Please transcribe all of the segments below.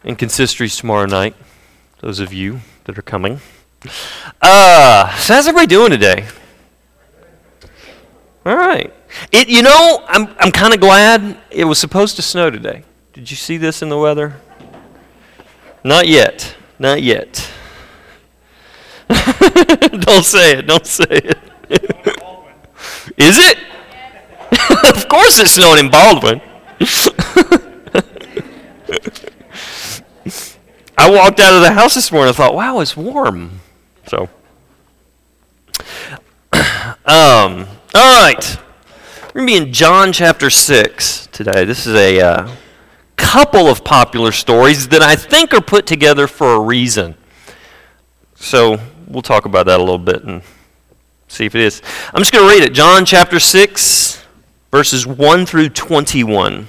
and consistories tomorrow night, those of you that are coming. So how's everybody doing today? All right. I'm kind of glad it was supposed to snow today. Did you see this in the weather? Not yet. Not yet. Don't say it. Don't say it. Is it? Of course it snowed in Baldwin. I walked out of the house this morning and thought, wow, it's warm. So, all right. We're going to be in John chapter 6 today. This is a couple of popular stories that I think are put together for a reason. So, we'll talk about that a little bit and see if it is. I'm just going to read it. John chapter 6, verses 1 through 21.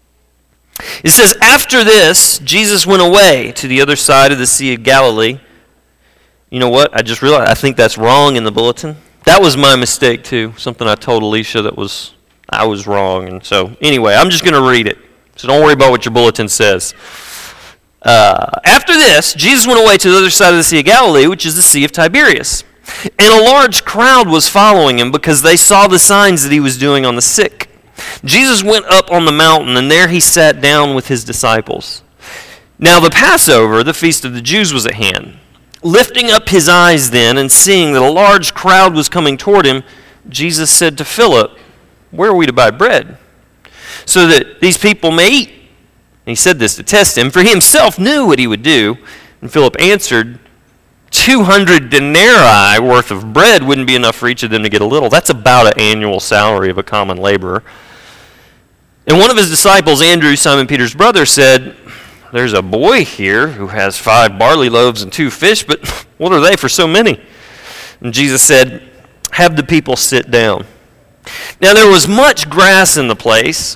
It says, after this, Jesus went away to the other side of the Sea of Galilee. You know what? I just realized I think that's wrong in the bulletin. That was my mistake too. Something I told Alicia I was wrong. And so anyway, I'm just going to read it. So don't worry about what your bulletin says. After this, Jesus went away to the other side of the Sea of Galilee, which is the Sea of Tiberias. And a large crowd was following him because they saw the signs that he was doing on the sick. Jesus went up on the mountain, and there he sat down with his disciples. Now the Passover, the feast of the Jews, was at hand. Lifting up his eyes then, and seeing that a large crowd was coming toward him, Jesus said to Philip, where are we to buy bread, so that these people may eat? And he said this to test him, for he himself knew what he would do. And Philip answered, 200 denarii worth of bread wouldn't be enough for each of them to get a little. That's about an annual salary of a common laborer. And one of his disciples, Andrew, Simon Peter's brother, said, there's a boy here who has 5 barley loaves and 2 fish, but what are they for so many? And Jesus said, have the people sit down. Now there was much grass in the place,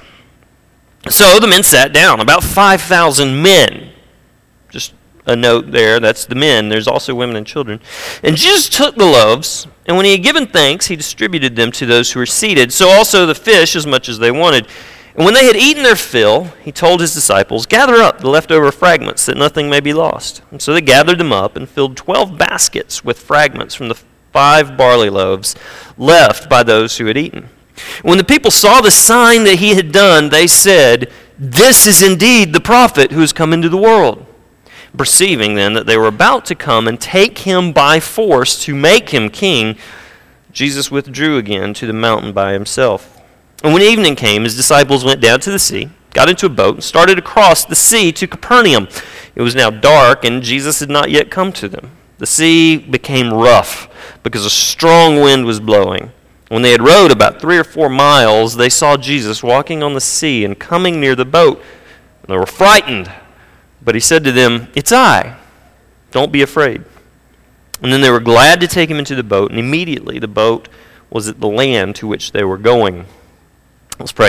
so the men sat down, about 5,000 men. Just a note there, that's the men. There's also women and children. And Jesus took the loaves, and when he had given thanks, he distributed them to those who were seated, so also the fish as much as they wanted. And when they had eaten their fill, he told his disciples, gather up the leftover fragments, that nothing may be lost. And so they gathered them up and filled 12 baskets with fragments from the 5 barley loaves left by those who had eaten. When the people saw the sign that he had done, they said, this is indeed the prophet who has come into the world. Perceiving then that they were about to come and take him by force to make him king, Jesus withdrew again to the mountain by himself. And when evening came, his disciples went down to the sea, got into a boat, and started across the sea to Capernaum. It was now dark, and Jesus had not yet come to them. The sea became rough because a strong wind was blowing. When they had rowed about 3 or 4 miles, they saw Jesus walking on the sea and coming near the boat. And they were frightened. But he said to them, it's I. Don't be afraid. And then they were glad to take him into the boat, and immediately the boat was at the land to which they were going. Let's pray.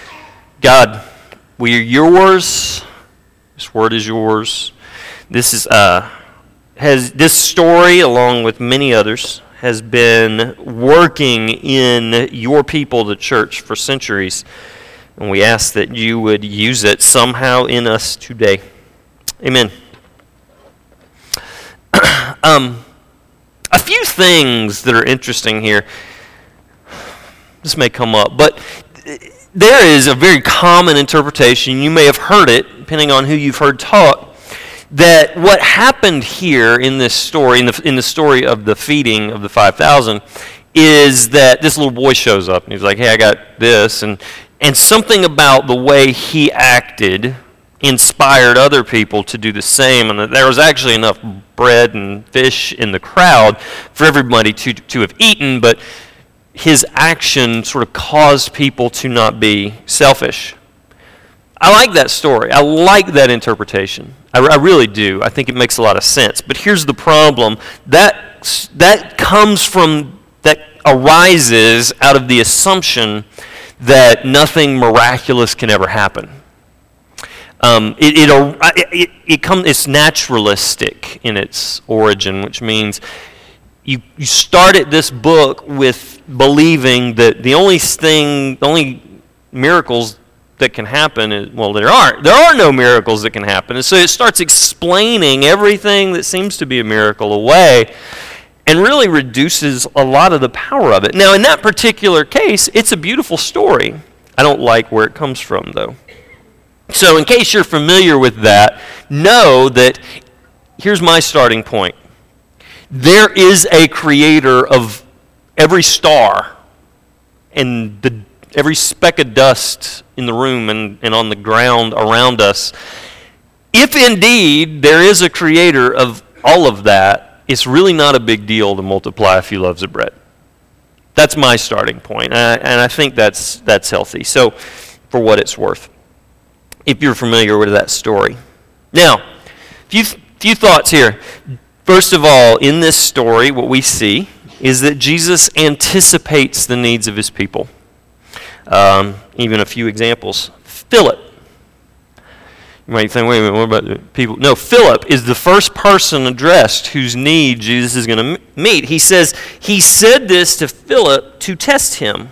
God, we are yours. This word is yours. This story, along with many others, has been working in your people, the church, for centuries. And we ask that you would use it somehow in us today. Amen. A few things that are interesting here. This may come up, but there is a very common interpretation, you may have heard it, depending on who you've heard talk, that what happened here in this story, in the story of the feeding of the 5,000, is that this little boy shows up, and he's like, hey, I got this, and something about the way he acted inspired other people to do the same, and that there was actually enough bread and fish in the crowd for everybody to have eaten, but his action sort of caused people to not be selfish. I like that story. I like that interpretation. I really do. I think it makes a lot of sense. But here's the problem. That arises out of the assumption that nothing miraculous can ever happen. It's naturalistic in its origin, which means you started this book with believing that the only miracles that can happen. Well, there are no miracles that can happen. And so it starts explaining everything that seems to be a miracle away and really reduces a lot of the power of it. Now, in that particular case, it's a beautiful story. I don't like where it comes from, though. So in case you're familiar with that, know that here's my starting point. There is a creator of every star and every speck of dust in the room and on the ground around us. If indeed there is a creator of all of that, it's really not a big deal to multiply a few loaves of bread. That's my starting point, and I think that's healthy. So, for what it's worth, if you're familiar with that story. Now, few thoughts here. First of all, in this story, what we see is that Jesus anticipates the needs of his people. Even a few examples. Philip. You might think, wait a minute, what about the people? No, Philip is the first person addressed whose need Jesus is going to meet. He says he said this to Philip to test him.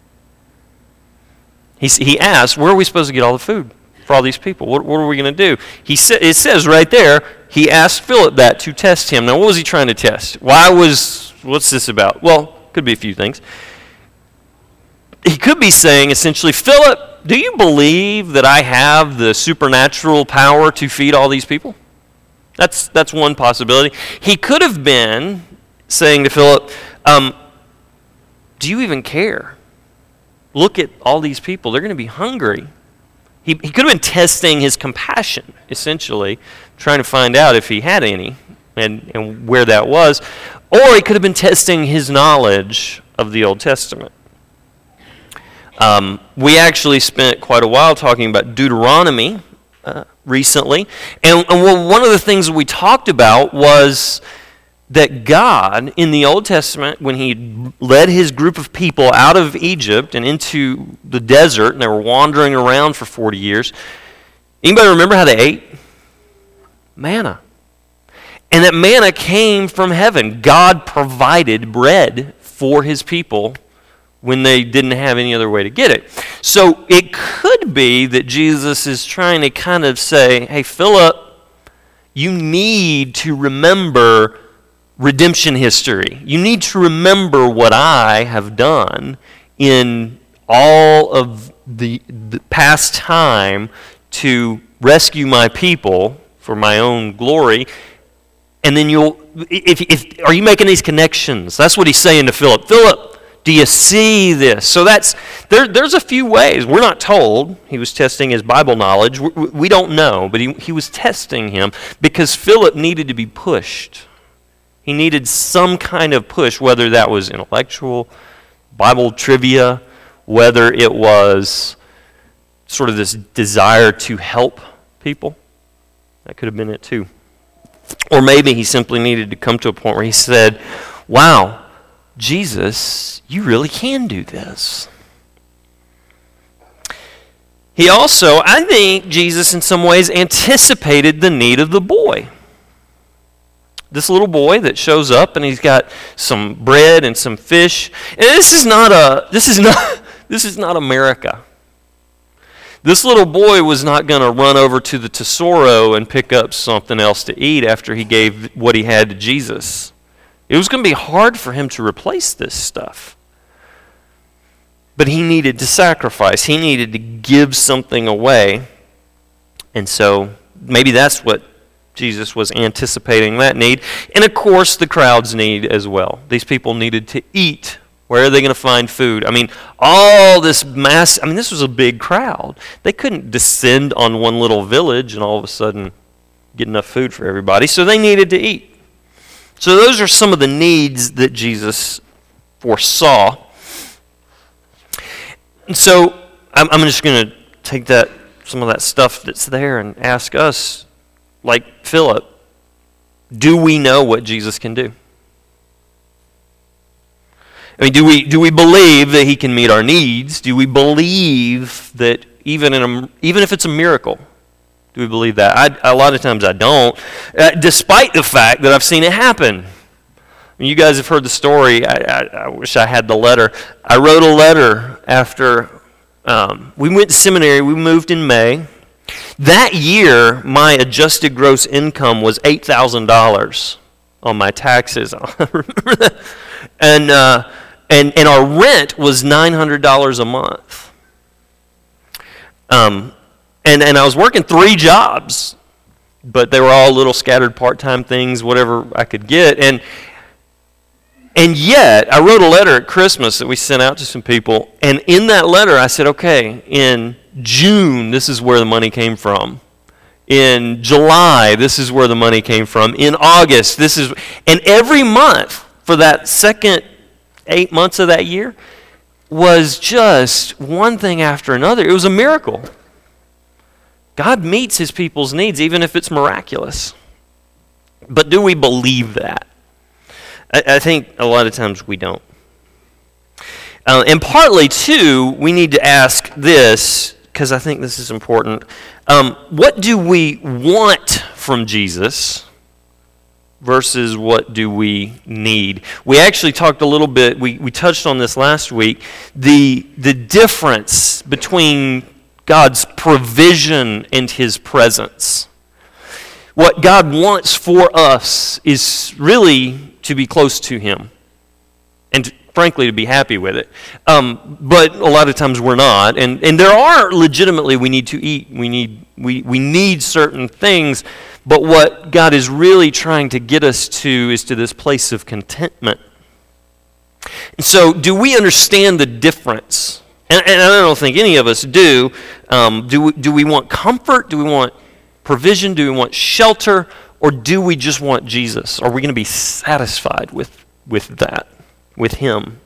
He asked, where are we supposed to get all the food for all these people? What are we going to do? It says right there, he asked Philip that to test him. Now, what was he trying to test? What's this about? Well, could be a few things. He could be saying, essentially, Philip, do you believe that I have the supernatural power to feed all these people? That's one possibility. He could have been saying to Philip, do you even care? Look at all these people. They're going to be hungry. He could have been testing his compassion, essentially, trying to find out if he had any and where that was. Or he could have been testing his knowledge of the Old Testament. We actually spent quite a while talking about Deuteronomy recently. And one of the things we talked about was that God, in the Old Testament, when he led his group of people out of Egypt and into the desert, and they were wandering around for 40 years, anybody remember how they ate? Manna. And that manna came from heaven. God provided bread for his people when they didn't have any other way to get it. So it could be that Jesus is trying to kind of say, hey, Philip, you need to remember redemption history. You need to remember what I have done in all of the past time to rescue my people for my own glory. And then are you making these connections? That's what he's saying to Philip. Philip, do you see this? So there's a few ways. We're not told. He was testing his Bible knowledge. We don't know, but he was testing him because Philip needed to be pushed. He needed some kind of push, whether that was intellectual, Bible trivia, whether it was sort of this desire to help people. That could have been it too. Or maybe he simply needed to come to a point where he said, wow, Jesus, you really can do this. He also, I think Jesus in some ways anticipated the need of the boy. This little boy that shows up and he's got some bread and some fish. And this is not America. This little boy was not going to run over to the Tesoro and pick up something else to eat after he gave what he had to Jesus. It was going to be hard for him to replace this stuff. But he needed to sacrifice. He needed to give something away. And so maybe that's what Jesus was anticipating, that need. And of course, the crowd's need as well. These people needed to eat. Where are they going to find food? I mean, all this this was a big crowd. They couldn't descend on one little village and all of a sudden get enough food for everybody. So they needed to eat. So those are some of the needs that Jesus foresaw. And so I'm just going to take some of that stuff that's there and ask us, like Philip, do we know what Jesus can do? I mean, do we believe that he can meet our needs? Do we believe that even if it's a miracle, do we believe that? A lot of times I don't, despite the fact that I've seen it happen. I mean, you guys have heard the story. I wish I had the letter. I wrote a letter after We went to seminary. We moved in May. That year, my adjusted gross income was $8,000 on my taxes. I remember that. And our rent was $900 a month. And I was working 3 jobs, but they were all little scattered part-time things, whatever I could get. And yet, I wrote a letter at Christmas that we sent out to some people, and in that letter I said, okay, in June, this is where the money came from. In July, this is where the money came from. In August, this is... And every month for that second 8 months of that year was just one thing after another. It was a miracle. God meets his people's needs, even if it's miraculous. But do we believe that? I think a lot of times we don't. And partly, too, we need to ask this, because I think this is important. What do we want from Jesus versus what do we need? We actually talked a little bit, we touched on this last week, the difference between God's provision and his presence. What God wants for us is really to be close to him and frankly to be happy with it. But a lot of times we're not. And there are legitimately, we need to eat. We need certain things. But what God is really trying to get us to is to this place of contentment. And so do we understand the difference? And I don't think any of us do. Do we want comfort? Do we want provision? Do we want shelter? Or do we just want Jesus? Are we going to be satisfied with that, with him?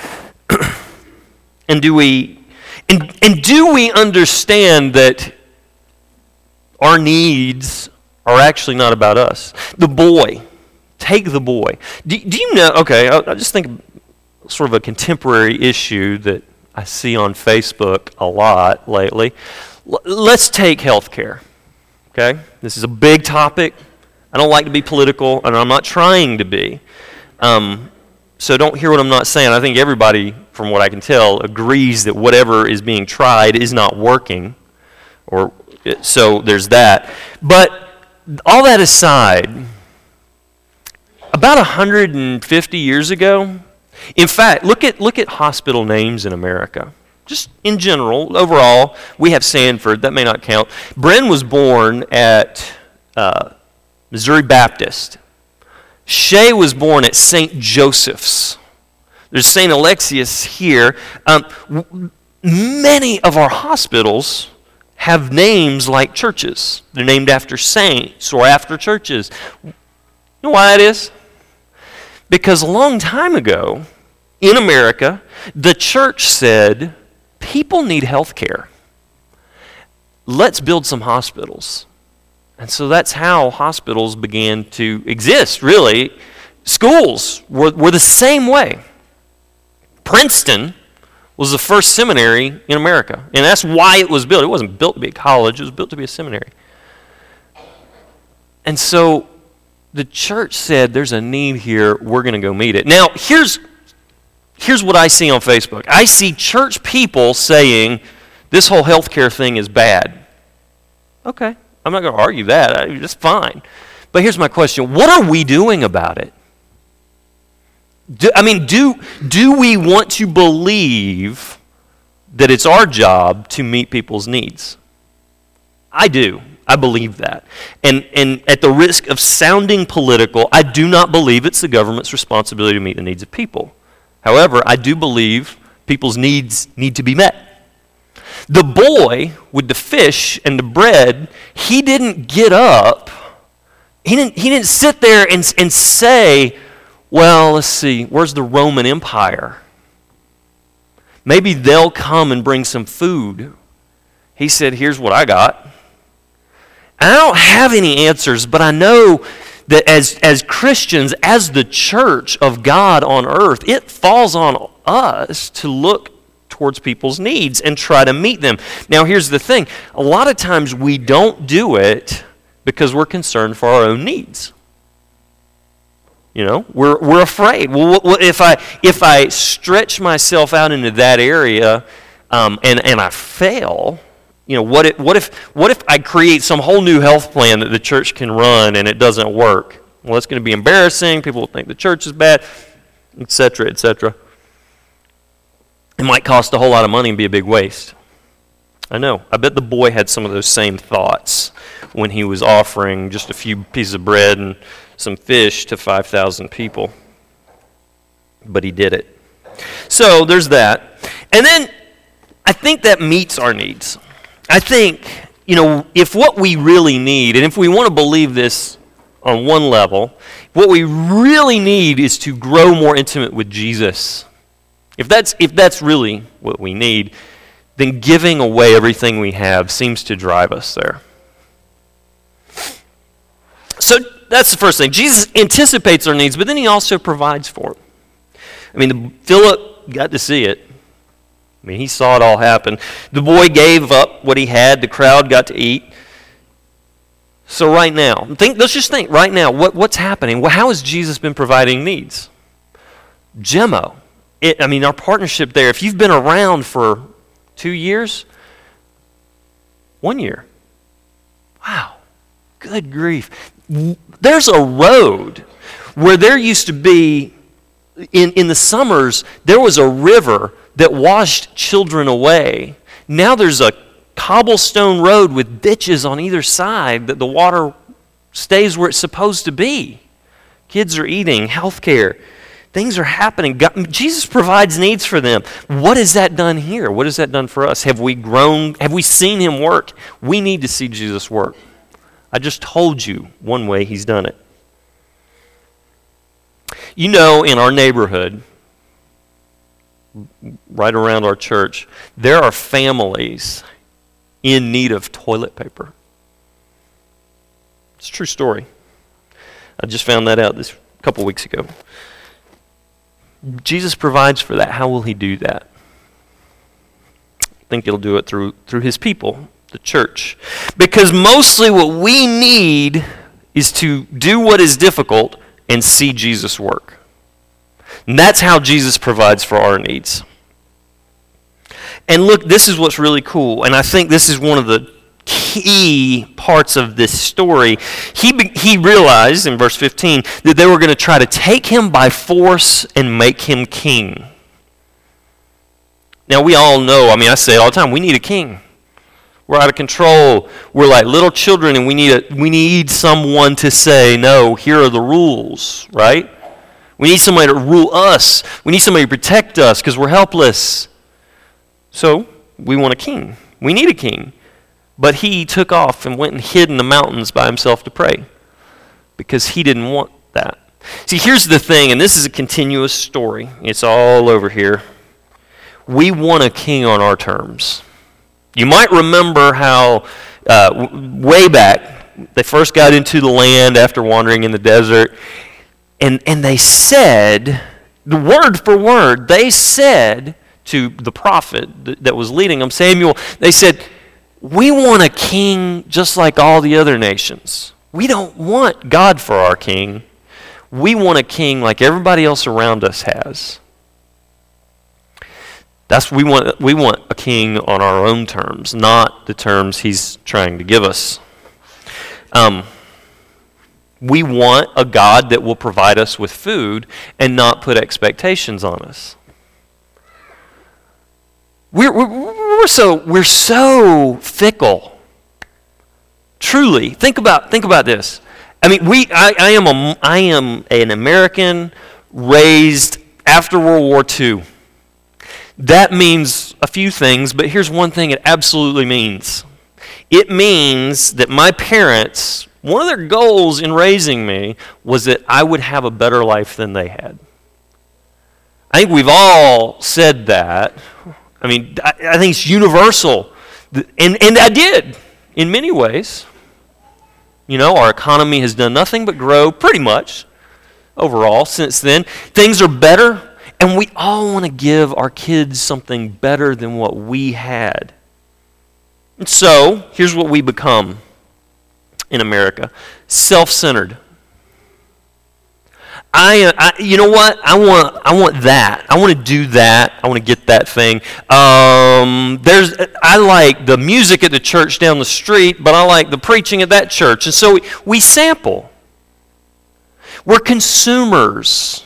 And do we understand that our needs are actually not about us? The boy, take the boy. Do you know? Okay, I just think of sort of a contemporary issue that I see on Facebook a lot lately. Let's take healthcare. Okay, this is a big topic. I don't like to be political, and I'm not trying to be. So don't hear what I'm not saying. I think everybody, from what I can tell, agrees that whatever is being tried is not working. So there's that. But all that aside, about 150 years ago, in fact, look at hospital names in America. Just in general, overall, we have Sanford. That may not count. Bren was born at Missouri Baptist. Shay was born at St. Joseph's. There's St. Alexius here. Many of our hospitals have names like churches. They're named after saints or after churches. You know why that is? Because a long time ago, in America, the church said, people need health care. Let's build some hospitals. And so that's how hospitals began to exist, really. Schools were the same way. Princeton was the first seminary in America. And that's why it was built. It wasn't built to be a college. It was built to be a seminary. And so the church said, there's a need here. We're going to go meet it. Now, here's what I see on Facebook. I see church people saying, this whole healthcare thing is bad. Okay. I'm not going to argue that. That's fine. But here's my question. What are we doing about it? Do we want to believe that it's our job to meet people's needs? I do. I believe that. And at the risk of sounding political, I do not believe it's the government's responsibility to meet the needs of people. However, I do believe people's needs need to be met. The boy with the fish and the bread, he didn't get up. He didn't sit there and say, well, let's see, where's the Roman Empire? Maybe they'll come and bring some food. He said, here's what I got. And I don't have any answers, but I know that as Christians, as the church of God on earth, it falls on us to look towards people's needs and try to meet them. Now, here's the thing. A lot of times we don't do it because we're concerned for our own needs. You know, we're afraid. Well, if I stretch myself out into that area, and I fail, what if I create some whole new health plan that the church can run and it doesn't work? Well, it's going to be embarrassing. People will think the church is bad, etc., etc. It might cost a whole lot of money and be a big waste. I know. I bet the boy had some of those same thoughts when he was offering just a few pieces of bread and some fish to 5,000 people. But he did it. So there's that. And then I think that meets our needs. I think, if what we really need, and if we want to believe this on one level, what we really need is to grow more intimate with Jesus. If that's really what we need, then giving away everything we have seems to drive us there. So that's the first thing. Jesus anticipates our needs, but then he also provides for it. Philip got to see it. He saw it all happen. The boy gave up what he had. The crowd got to eat. So right now, let's just think right now, what's happening? How has Jesus been providing needs? Gemmo. Our partnership there, if you've been around for 2 years, 1 year. Wow. Good grief. There's a road where there used to be, in the summers, there was a river that washed children away. Now there's a cobblestone road with ditches on either side that the water stays where it's supposed to be. Kids are eating, health care. Things are happening. Jesus provides needs for them. What has that done here? What has that done for us? Have we grown? Have we seen him work? We need to see Jesus work. I just told you one way he's done it. In our neighborhood, right around our church, there are families in need of toilet paper. It's a true story. I just found that out this couple weeks ago. Jesus provides for that. How will he do that? I think he'll do it through his people, the church. Because mostly what we need is to do what is difficult and see Jesus work. And that's how Jesus provides for our needs. And look, this is what's really cool, and I think this is one of the key parts of this story. He realized in verse 15 that they were going to try to take him by force and make him king. Now we all know, I say it all the time, we need a king. We're out of control. We're like little children, and we need someone to say, no, here are the rules, right? We need somebody to rule us. We need somebody to protect us because we're helpless. So we want a king. We need a king. But he took off and went and hid in the mountains by himself to pray because he didn't want that. See, here's the thing, and this is a continuous story. It's all over here. We want a king on our terms. You might remember how way back they first got into the land after wandering in the desert, and they said, the word for word, they said to the prophet that was leading them, Samuel, they said, we want a king just like all the other nations. We don't want God for our king. We want a king like everybody else around us has. We want a king on our own terms, not the terms he's trying to give us. We want a God that will provide us with food and not put expectations on us. We're so fickle. Truly, think about this. I am an American raised after World War II. That means a few things, but here's one thing it absolutely means. It means that my parents, one of their goals in raising me was that I would have a better life than they had. I think we've all said that. I think it's universal. And I did, in many ways. Our economy has done nothing but grow pretty much overall since then. Things are better, and we all want to give our kids something better than what we had. And so, here's what we become in America. Self-centered. You know what? I want that. I want to do that. I want to get that thing. I like the music at the church down the street, but I like the preaching at that church. And so we sample. We're consumers.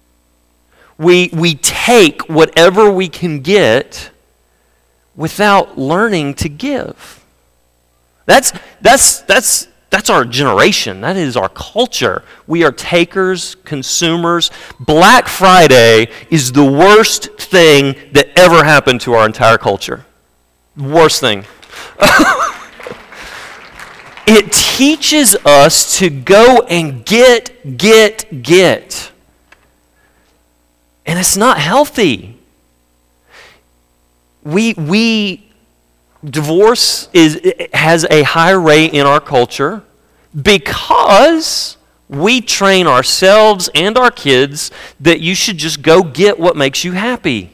We take whatever we can get without learning to give. That's our generation. That is our culture. We are takers, consumers. Black Friday is the worst thing that ever happened to our entire culture. Worst thing. It teaches us to go and get. And it's not healthy. Divorce has a high rate in our culture because we train ourselves and our kids that you should just go get what makes you happy.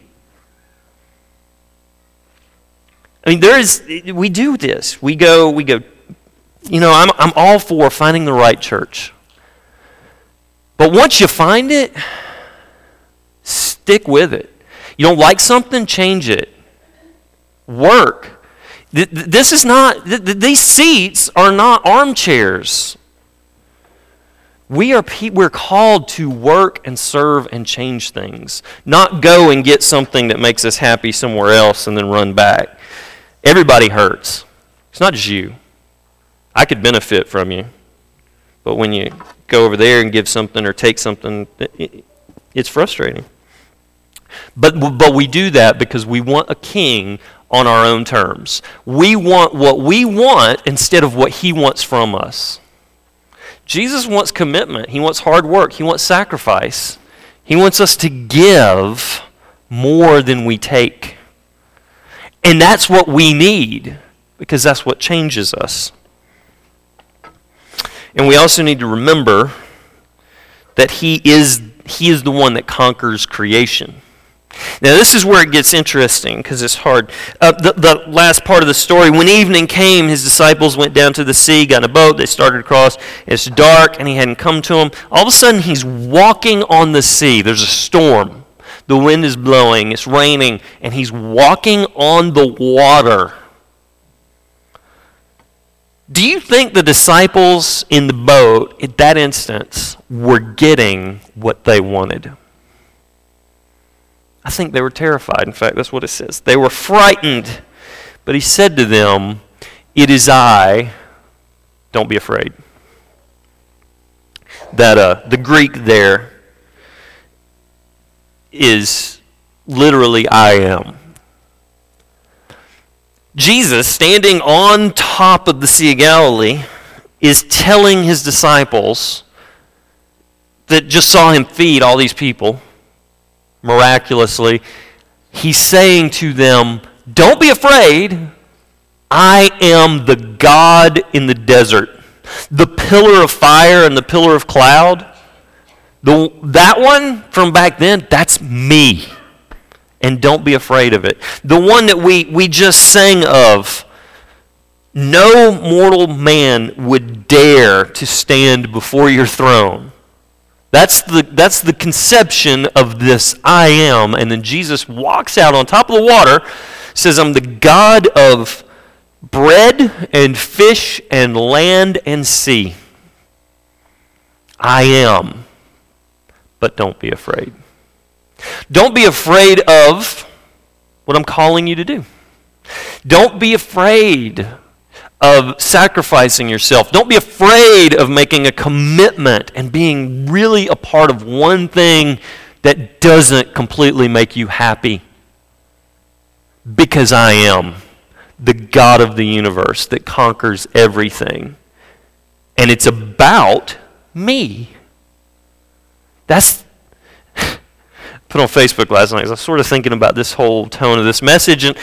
I mean, we do this. We go. I'm all for finding the right church. But once you find it, stick with it. You don't like something, change it. Work. These seats are not armchairs. We're called to work and serve and change things, not go and get something that makes us happy somewhere else and then run back. Everybody hurts. It's not just you. I could benefit from you, but when you go over there and give something or take something, it's frustrating. But we do that because we want a king on our own terms. We want what we want instead of what he wants from us. Jesus wants commitment. He wants hard work. He wants sacrifice. He wants us to give more than we take. And that's what we need because that's what changes us. And we also need to remember that he is the one that conquers creation. Now, this is where it gets interesting because it's hard. The last part of the story, when evening came, his disciples went down to the sea, got in a boat, they started across. It's dark, and he hadn't come to them. All of a sudden, he's walking on the sea. There's a storm. The wind is blowing, it's raining, and he's walking on the water. Do you think the disciples in the boat at that instance were getting what they wanted? I think they were terrified. In fact, that's what it says. They were frightened. But he said to them, "It is I. Don't be afraid." That the Greek there is literally I am. Jesus, standing on top of the Sea of Galilee, is telling his disciples that just saw him feed all these people miraculously. He's saying to them, don't be afraid. I am the God in the desert. The pillar of fire and the pillar of cloud. That one from back then, that's me. And don't be afraid of it. The one that we just sang of, no mortal man would dare to stand before your throne. That's the conception of this I am. And then Jesus walks out on top of the water, says, I'm the God of bread and fish and land and sea. I am. But don't be afraid. Don't be afraid of what I'm calling you to do. Don't be afraid of sacrificing yourself. Don't be afraid of making a commitment and being really a part of one thing that doesn't completely make you happy. Because I am the God of the universe that conquers everything. And it's about me. That's put on Facebook last night. I was sort of thinking about this whole tone of this message, and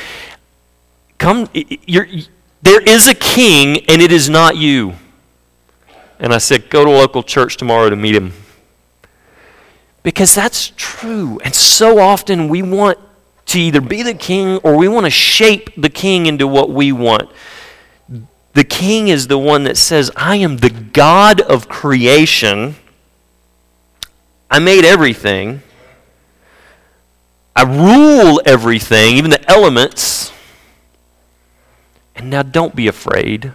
there is a king, and it is not you. And I said, go to a local church tomorrow to meet him. Because that's true. And so often we want to either be the king or we want to shape the king into what we want. The king is the one that says, I am the God of creation, I made everything. I rule everything, even the elements. And now don't be afraid,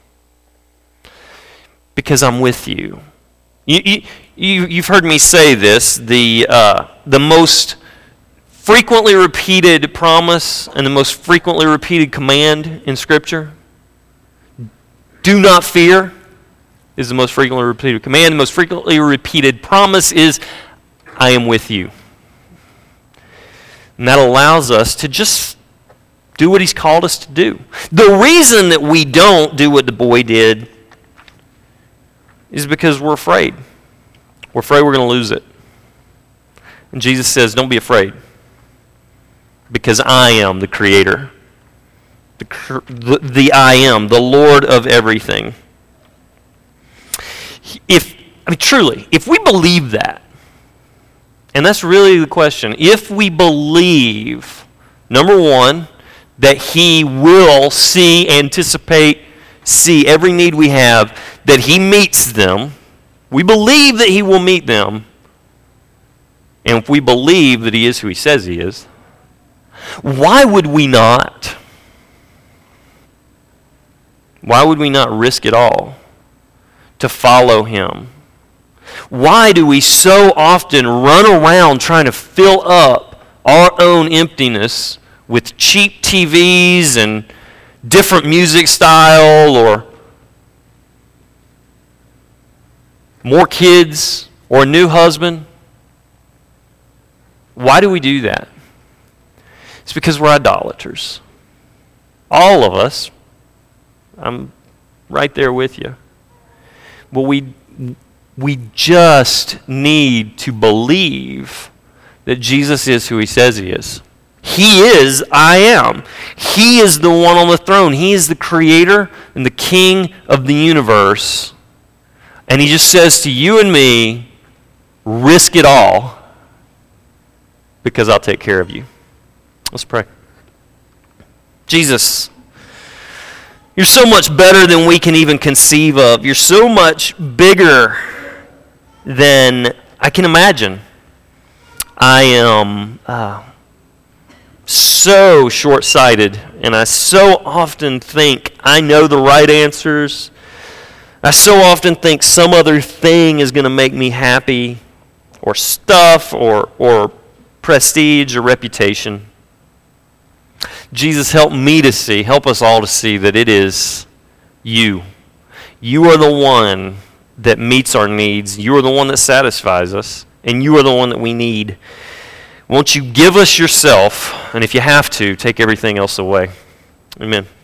because I'm with you. You've heard me say this, the most frequently repeated promise and the most frequently repeated command in Scripture. Do not fear is the most frequently repeated command. The most frequently repeated promise is, I am with you. And that allows us to just do what he's called us to do. The reason that we don't do what the boy did is because we're afraid. We're afraid we're going to lose it. And Jesus says, don't be afraid, because I am the Creator. The I am, the Lord of everything. Truly, if we believe that, and that's really the question, if we believe, number one, that he will anticipate, see every need we have, that he meets them, we believe that he will meet them, and if we believe that he is who he says he is, why would we not? Why would we not risk it all to follow him? Why do we so often run around trying to fill up our own emptiness with cheap TVs and different music style, or more kids, or a new husband? Why do we do that? It's because we're idolaters. All of us. I'm right there with you. But we just need to believe that Jesus is who he says he is. He is I am. He is the one on the throne. He is the creator and the king of the universe. And he just says to you and me, risk it all, because I'll take care of you. Let's pray. Jesus, you're so much better than we can even conceive of. You're so much bigger than I can imagine. I am so short-sighted, and I so often think I know the right answers. I so often think some other thing is going to make me happy, or stuff, or prestige, or reputation. Jesus, help me to see, help us all to see that it is you. You are the one that meets our needs. You are the one that satisfies us, and you are the one that we need. Won't you give us yourself, and if you have to, take everything else away. Amen.